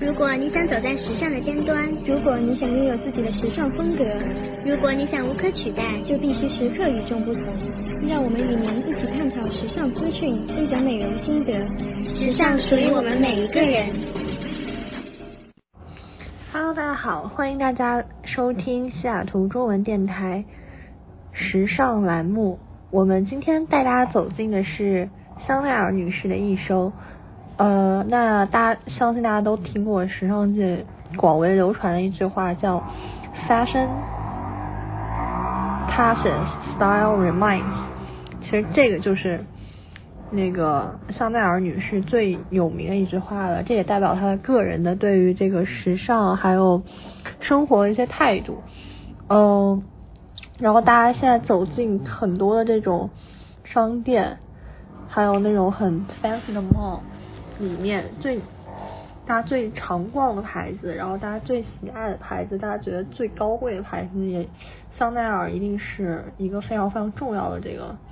如果你想走在时尚的尖端， 如果你想拥有自己的时尚风格， 如果你想无可取代， 就必须时刻与众不同。让我们与您一起探讨时尚资讯，分享美容心得。 时尚属于我们每一个人。 Hello， 大家好，欢迎大家收听西雅图中文电台时尚栏目。我们今天带大家走进的是香奈儿女士的一生。那相信大家都听过时尚界广为流传的一句话，叫 Fashion passes, style remains。其实这个就是那个香奈儿女士最有名的一句话了，这也代表她个人的对于这个时尚还有生活的一些态度。然后大家现在走进很多的这种商店，还有那种很 fancy 的 mall 里面，大家最常逛的牌子，然后大家最喜爱的牌子，大家觉得最高贵的牌子，也香奈儿一定是一个非常非常重要的这个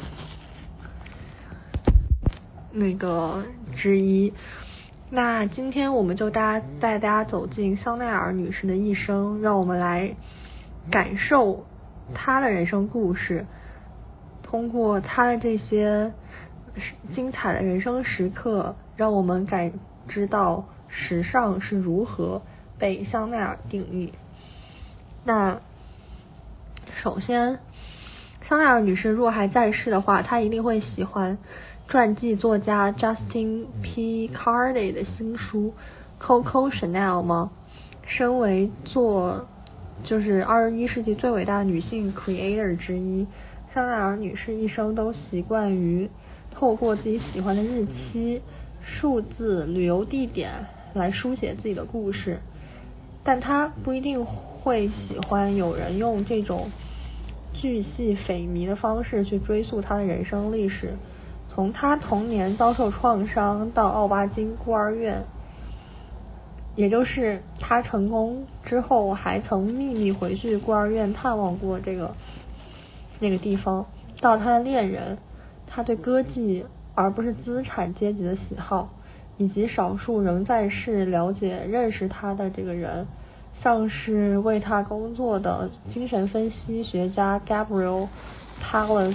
之一。那今天我们就带大家走进香奈儿女士的一生，让我们来感受她的人生故事，通过她的这些精彩的人生时刻，让我们感知到时尚是如何被香奈儿定义。那首先，香奈儿女士若还在世的话，她一定会喜欢传记作家 Justin Picardi 的新书 Coco Chanel 吗？身为就是21世纪最伟大的女性 creator 之一，香奈儿女士一生都习惯于透过自己喜欢的日期、数字、旅游地点来书写自己的故事，但她不一定会喜欢有人用这种巨细靡遗的方式去追溯她的人生历史。从她童年遭受创伤到奥巴金孤儿院，也就是她成功之后还曾秘密回去孤儿院探望过那个地方，到她的恋人，她对歌妓而不是资产阶级的喜好，以及少数仍在世了解认识她的这个人，像是为她工作的精神分析学家 Gabrielle Talis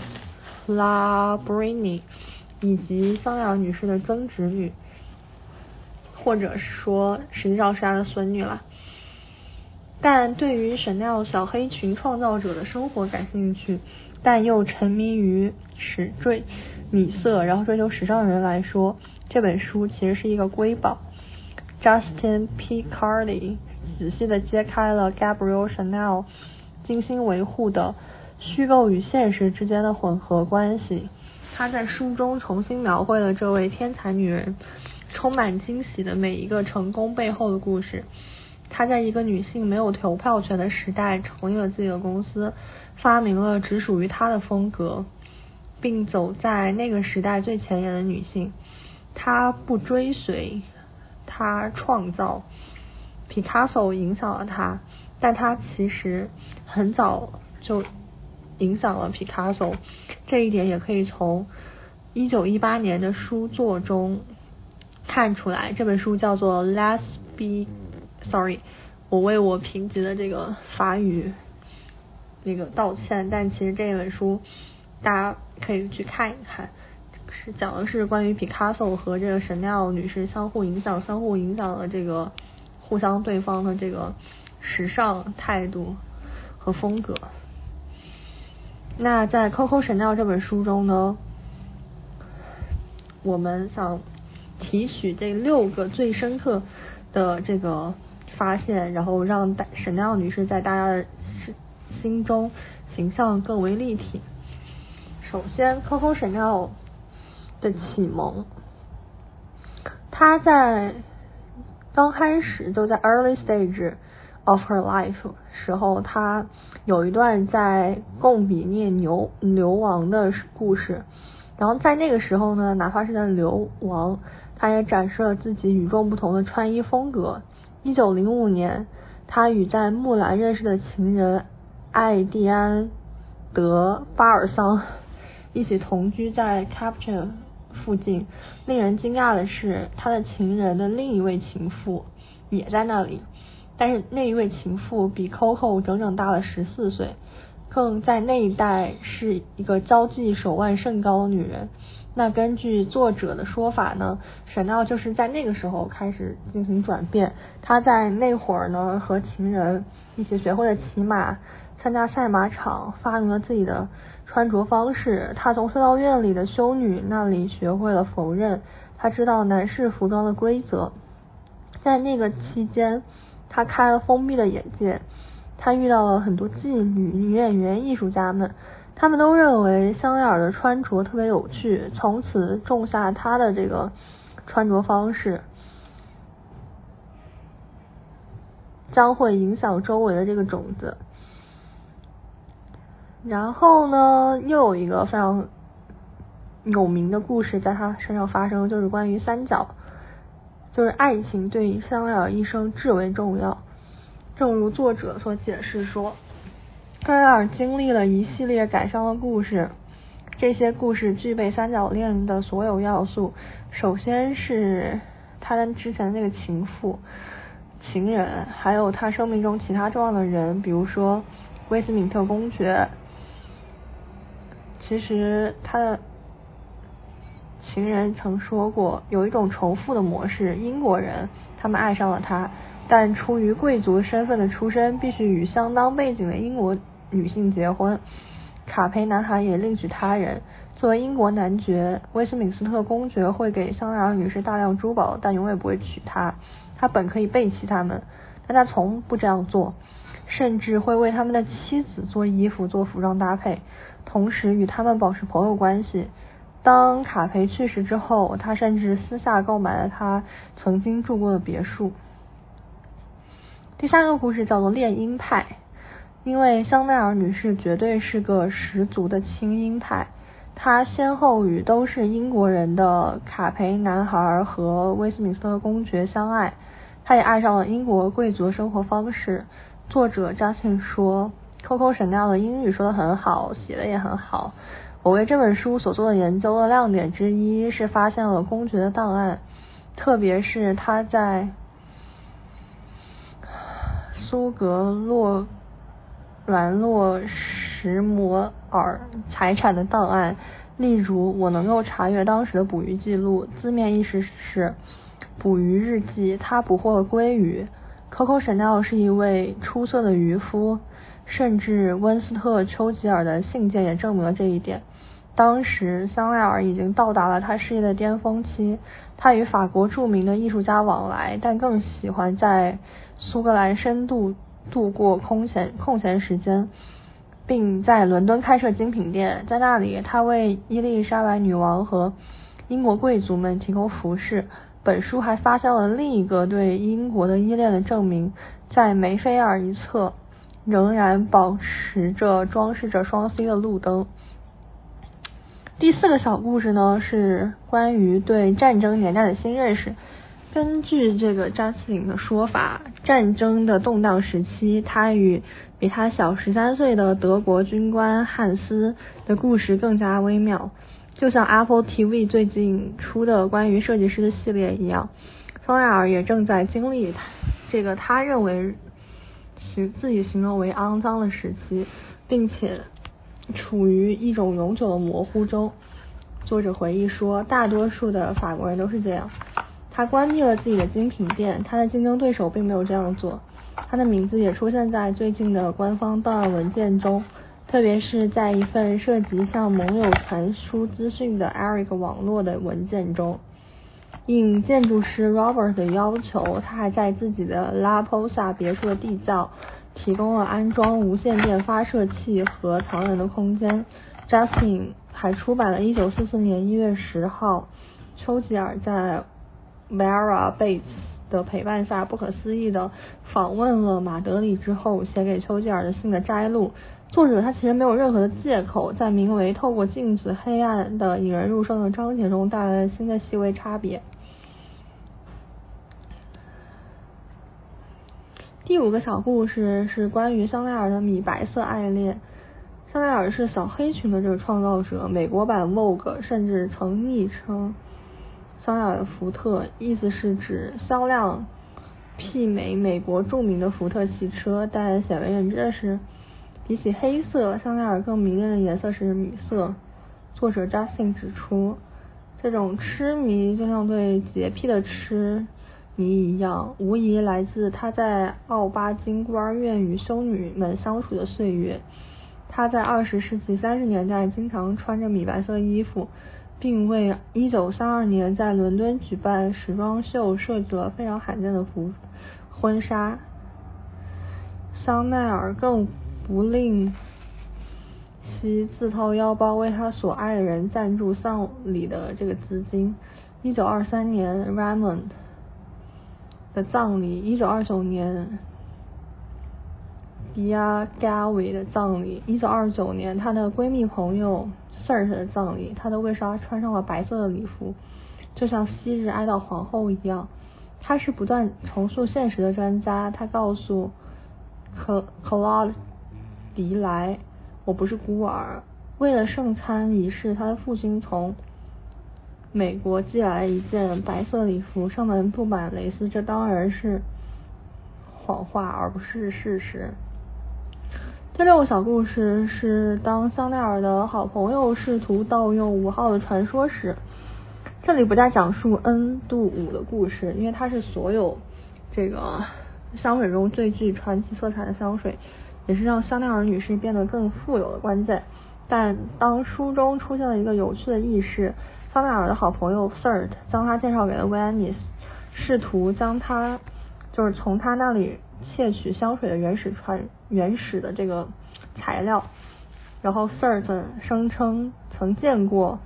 Labrini， 以及香奈儿女士的曾侄女，或者说实际上是她的孙女啦。但对于 Chanel 小黑裙创造者的生活感兴趣，但又沉迷于米色然后追求时尚的人来说，这本书其实是一个瑰宝。Justin Picardi 仔细地揭开了 Gabrielle Chanel 精心维护的虚构与现实之间的混合关系。他在书中重新描绘了这位天才女人充满惊喜的每一个成功背后的故事。她在一个女性没有投票权的时代成立了自己的公司，发明了只属于她的风格，并走在那个时代最前沿的女性。她不追随，她创造。皮卡索影响了她，但她其实很早就影响了皮卡索，这一点也可以从1918年的书作中看出来。这本书叫做 Sorry， 我为我贫瘠的这个法语道歉，但其实这本书大家可以去看一看，是讲的是关于皮卡索和这个Chanel女士相互影响了这个互相对方的这个时尚态度和风格。那在 Coco Chanel 这本书中呢，我们想提取这6个最深刻的这个发现，然后让Chanel女士在大家的心中形象更为立体。首先 Coco Chanel 的启蒙，她在刚开始就在 early stage of her life 时候，她有一段在贡比涅流亡的故事。然后在那个时候呢，哪怕是在流亡，她也展示了自己与众不同的穿衣风格。1905年，她与在木兰认识的情人艾蒂安德巴尔桑一起同居在 Capuchin 附近。令人惊讶的是，他的情人的另一位情妇也在那里，但是那一位情妇比 Coco 整整大了14岁，更在那一代是一个交际手腕甚高的女人。那根据作者的说法呢，沈奥就是在那个时候开始进行转变。她在那会儿呢，和情人一起学会了骑马，参加赛马场，发明了自己的穿着方式。她从修道院里的修女那里学会了缝纫，她知道男士服装的规则。在那个期间，她开了封闭的眼界，她遇到了很多妓女、女演员、艺术家们，他们都认为香奈儿的穿着特别有趣，从此种下她的这个穿着方式将会影响周围的这个种子。然后呢，又有一个非常有名的故事在她身上发生，就是关于三角，就是爱情对香奈儿一生至为重要。正如作者所解释说，香奈儿经历了一系列感伤的故事，这些故事具备三角恋的所有要素。首先是他之前的那个情妇、情人，还有他生命中其他重要的人，比如说威斯敏特公爵。其实他的情人曾说过，有一种重复的模式，英国人他们爱上了他，但出于贵族身份的出身，必须与相当背景的英国女性结婚。卡培男孩也另娶他人。作为英国男爵，威斯敏斯特公爵会给香奈儿女士大量珠宝，但永远不会娶她。他本可以背弃他们，但他从不这样做，甚至会为他们的妻子做衣服、做服装搭配，同时与他们保持朋友关系。当卡培去世之后，他甚至私下购买了他曾经住过的别墅。第三个故事叫做恋鹰派，因为香奈儿女士绝对是个十足的亲英派，她先后与都是英国人的卡培男孩和威斯敏斯特公爵相爱，她也爱上了英国贵族的生活方式。作者Justin说 Coco Chanel 的英语说得很好，写得也很好。我为这本书所做的研究的亮点之一是发现了公爵的档案，特别是他在苏格兰洛什摩尔财产的档案。例如，我能够查阅当时的捕鱼记录，字面意思是捕鱼日记，他捕获了鲑鱼。Coco Chanel 是一位出色的渔夫，甚至温斯特·丘吉尔的信件也证明了这一点。当时香奈儿已经到达了他事业的巅峰期，他与法国著名的艺术家往来，但更喜欢在苏格兰深度度过空闲时间，并在伦敦开设精品店。在那里，他为伊丽莎白女王和英国贵族们提供服饰。本书还发现了另一个对英国的依恋的证明，在梅菲尔一侧仍然保持着装饰着双 C 的路灯。第四个小故事呢，是关于对战争年代的新认识。根据这个扎斯林的说法，战争的动荡时期，他与比他小13岁的德国军官汉斯的故事更加微妙，就像 Apple TV 最近出的关于设计师的系列一样。香奈儿也正在经历这个他认为自己形容为肮脏的时期，并且处于一种永久的模糊中。作者回忆说，大多数的法国人都是这样。他关闭了自己的精品店，他的竞争对手并没有这样做。他的名字也出现在最近的官方档案文件中，特别是在一份涉及向盟友传输资讯的 Eric 网络的文件中。应建筑师 Robert 的要求，他还在自己的拉波萨别墅的地窖提供了安装无线电发射器和藏人的空间。Justin 还出版了1944年1月10号丘吉尔在 Vera Bates 的陪伴下不可思议地访问了马德里之后写给丘吉尔的信的摘录。作者他其实没有任何的借口，在名为透过镜子黑暗的引人入胜的章节中带来了新的细微差别。第五个小故事是关于香奈儿的米白色爱恋。香奈儿是小黑裙的这个创造者，美国版 Vogue 甚至曾昵称香奈儿的福特，意思是指销量媲美美国著名的福特汽车，但鲜为人知的是，比起黑色，香奈儿更迷恋的颜色是米色。作者 Justin 指出，这种痴迷就像对洁癖的痴迷一样，无疑来自他在奥巴金孤儿院与修女们相处的岁月。他在20世纪30年代经常穿着米白色衣服，并为1932年在伦敦举办时装秀设计了非常罕见的婚纱。香奈儿更不吝惜自掏腰包为他所爱的人赞助丧礼的这个资金。1923年 Raymond 的葬礼，1929年Bia Gawey 的葬礼，1929年她的闺蜜朋友 Surt 的葬礼，她都为她穿上了白色的礼服，就像昔日哀悼皇后一样。她是不断重塑现实的专家，她告诉克劳迪莱，我不是孤儿。为了圣餐仪式，他的父亲从美国寄来了一件白色礼服，上面布满蕾丝，这当然是谎话而不是事实。第6个小故事是当香奈儿的好朋友试图盗用5号的传说时。这里不再讲述恩杜伍的故事，因为它是所有这个香水中最具传奇色彩的香水，也是让香奈儿女士变得更富有的关键。但当书中出现了一个有趣的轶事，香奈儿的好朋友 Surt 将他介绍给了威安妮斯，试图将他就是从他那里窃取香水的原始的这个材料。然后 Surt 声称曾见过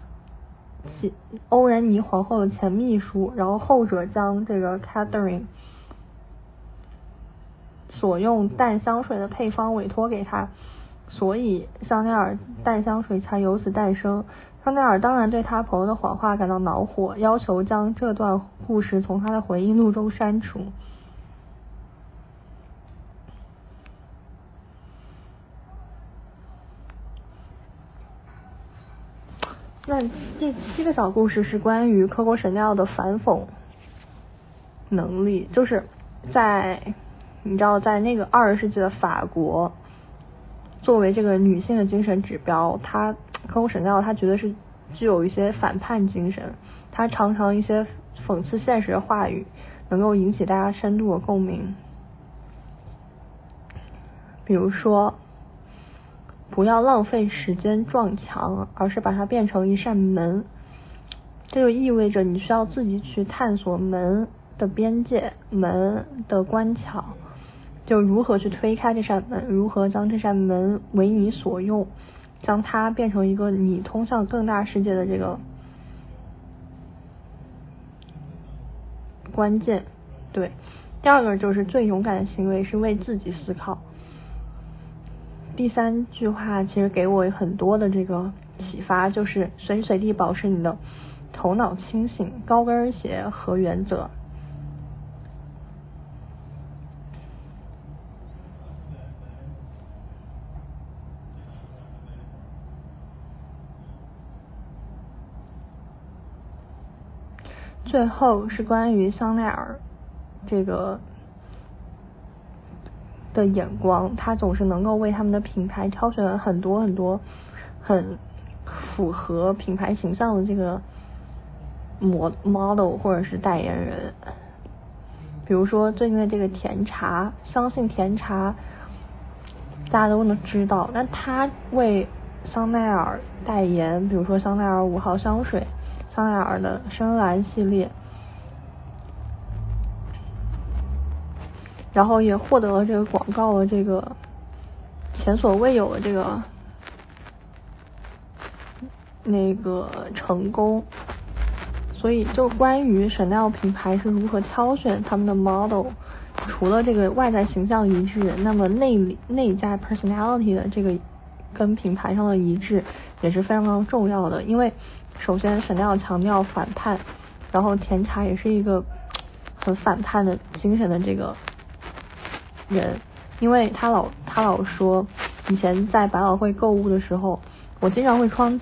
欧仁妮皇后的前秘书，然后后者将这个 Catherine 所用淡香水的配方委托给他，所以香奈儿淡香水才由此诞生。香奈儿当然对他朋友的谎话感到恼火，要求将这段故事从他的回忆录中删除。那第7个小故事是关于科科神奈的反讽能力，就是你知道在那个20世纪的法国，作为这个女性的精神指标，科科神奈她绝对是具有一些反叛精神，她常常一些讽刺现实的话语能够引起大家深度的共鸣。比如说，不要浪费时间撞墙，而是把它变成一扇门。这就意味着你需要自己去探索门的边界，门的关卡，就如何去推开这扇门，如何将这扇门为你所用，将它变成一个你通向更大世界的这个关键。对，第2个就是最勇敢的行为是为自己思考。第3句话其实给我很多的这个启发，就是随时随地保持你的头脑清醒，高跟鞋和原则。最后是关于香奈儿这个的眼光，他总是能够为他们的品牌挑选很多很符合品牌形象的这个model 或者是代言人。比如说最近的这个甜茶，相信甜茶大家都能知道，那他为香奈儿代言，比如说香奈儿5号香水，香奈儿的深蓝系列，然后也获得了这个广告的这个前所未有的这个成功。所以就关于Chanel品牌是如何挑选他们的 model， 除了这个外在形象一致，那么内在 personality 的这个跟品牌上的一致也是非常非常重要的。因为首先Chanel强调反叛，然后甜茶也是一个很反叛的精神的这个人，因为他老说，以前在百老汇购物的时候，我经常会穿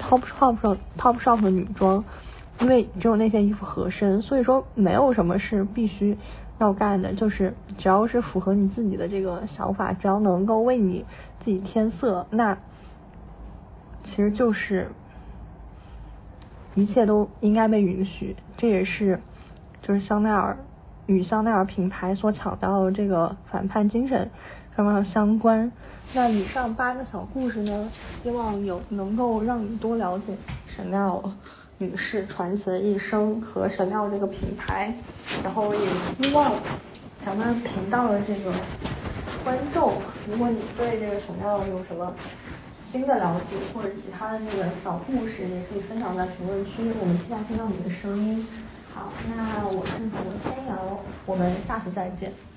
Topshop 的女装，因为只有那件衣服合身，所以说没有什么是必须要干的，就是只要是符合你自己的这个想法，只要能够为你自己添色，那其实就是一切都应该被允许。这也是就是香奈儿与香奈儿品牌所强调的这个反叛精神非常相关。那以上8个小故事呢，希望能够让你多了解Chanel女士传奇的一生和Chanel这个品牌，然后也希望咱们频道的这个观众，如果你对这个Chanel有什么新的了解或者其他的这个小故事，也可以分享在评论区，我们期待听到你的声音。好，那我是主播天瑶，我们下次再见。